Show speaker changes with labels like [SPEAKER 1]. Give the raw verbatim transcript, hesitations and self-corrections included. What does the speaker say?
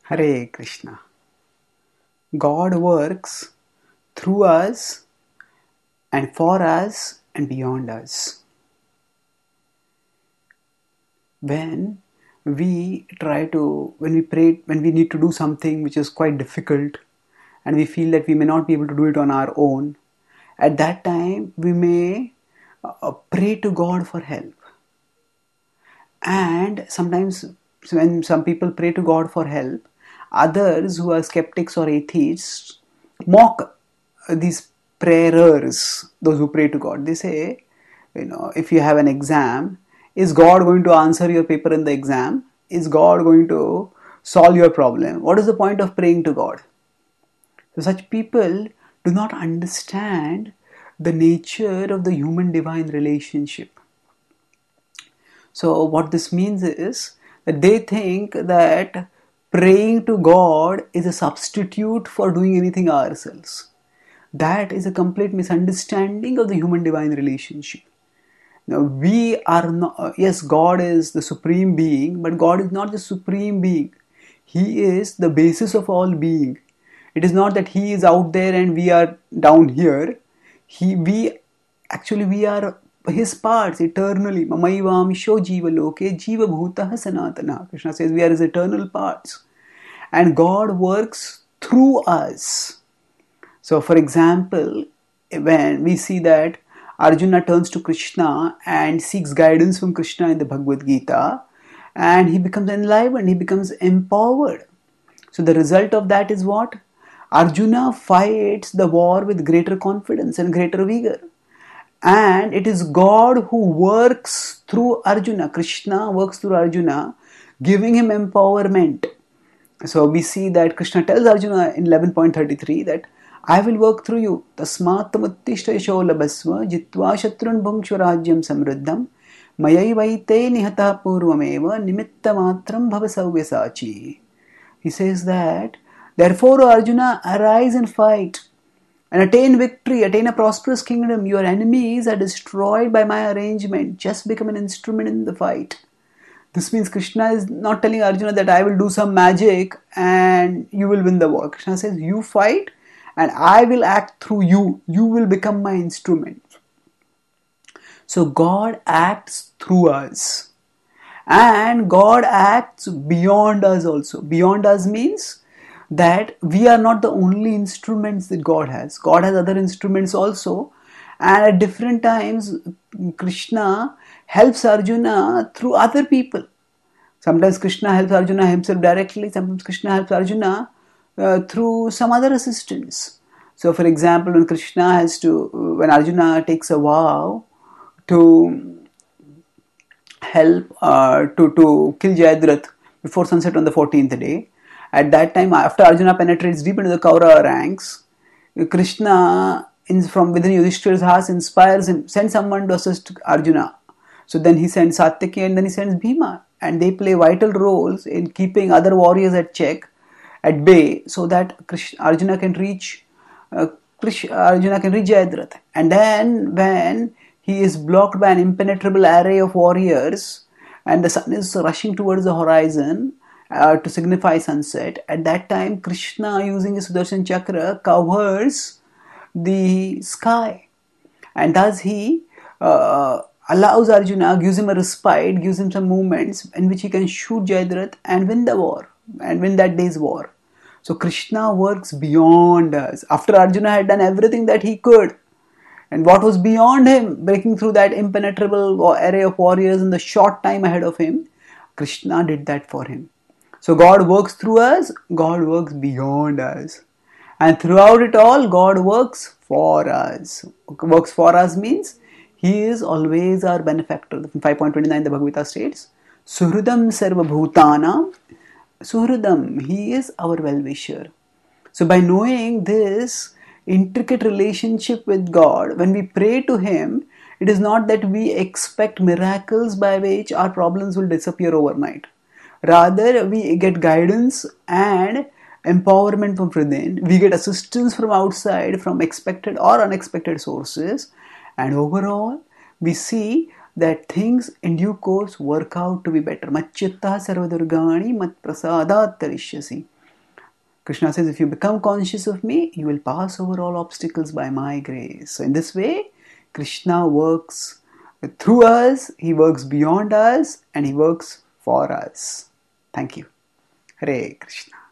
[SPEAKER 1] Hare Krishna. God works through us and for us and beyond us. When we try to, when we pray, when we need to do something which is quite difficult and we feel that we may not be able to do it on our own, at that time we may uh, pray to God for help. And sometimes when some people pray to God for help, others who are skeptics or atheists mock these prayers, those who pray to God. They say, you know, if you have an exam, is God going to answer your paper in the exam? Is God going to solve your problem? What is the point of praying to God? So such people do not understand the nature of the human-divine relationship. So what this means is that they think that praying to God is a substitute for doing anything ourselves. That is a complete misunderstanding of the human-divine relationship. Now we are not, yes, God is the supreme being, but God is not the supreme being. He is the basis of all being. It is not that He is out there and we are down here. He, we, actually we are His parts eternally. Mamaivamsho jiva loke jiva bhutah sanatana. Krishna says we are His eternal parts. And God works through us. So for example, when we see that Arjuna turns to Krishna and seeks guidance from Krishna in the Bhagavad Gita, and he becomes enlivened, he becomes empowered. So the result of that is what? Arjuna fights the war with greater confidence and greater vigor. And it is God who works through Arjuna. Krishna works through Arjuna, giving him empowerment. So we see that Krishna tells Arjuna in eleven point thirty-three that I will work through you. Tasmat tamuttishta yasho labhasva jitva shatrun bhunkshu rajyam samruddham mayaivaite nihata purvameva nimitta matram bhavasavyasachi. He says that, therefore, Arjuna, arise and fight and attain victory, attain a prosperous kingdom. Your enemies are destroyed by my arrangement. Just become an instrument in the fight. This means Krishna is not telling Arjuna that I will do some magic and you will win the war. Krishna says, you fight and I will act through you. You will become my instrument. So God acts through us. And God acts beyond us also. Beyond us means that we are not the only instruments that God has. God has other instruments also. And at different times, Krishna helps Arjuna through other people. Sometimes Krishna helps Arjuna himself directly. Sometimes Krishna helps Arjuna uh, through some other assistance. So for example, when Krishna has to, when Arjuna takes a vow to help, uh, to, to kill Jayadratha before sunset on the fourteenth day, at that time, after Arjuna penetrates deep into the Kaurava ranks, Krishna, in, from within Yudhishthira's house, inspires him, sends someone to assist Arjuna. So then he sends Satyaki and then he sends Bhima. And they play vital roles in keeping other warriors at check, at bay, so that Krishna, Arjuna can reach uh, Krishna, Arjuna can reach Jayadratha. And then when he is blocked by an impenetrable array of warriors and the sun is rushing towards the horizon, Uh, to signify sunset, at that time Krishna, using his Sudarshan Chakra, covers the sky, and thus he uh, allows Arjuna, gives him a respite, gives him some movements in which he can shoot Jayadratha and win the war, and win that day's war. So Krishna works beyond us. After Arjuna had done everything that he could, and what was beyond him, breaking through that impenetrable array of warriors in the short time ahead of him, Krishna did that for him. So God works through us, God works beyond us. And throughout it all, God works for us. Works for us means He is always our benefactor. five point two nine the Bhagavad Gita states, Suhridam sarva bhutanam, Suhridam, He is our well-wisher. So by knowing this intricate relationship with God, when we pray to Him, it is not that we expect miracles by which our problems will disappear overnight. Rather, we get guidance and empowerment from within. We get assistance from outside, from expected or unexpected sources. And overall, we see that things in due course work out to be better. Macchitta sarvadurgani mat prasadat tarishyasi. Krishna says, if you become conscious of me, you will pass over all obstacles by my grace. So in this way, Krishna works through us, he works beyond us, and he works for us. Thank you. Hare Krishna.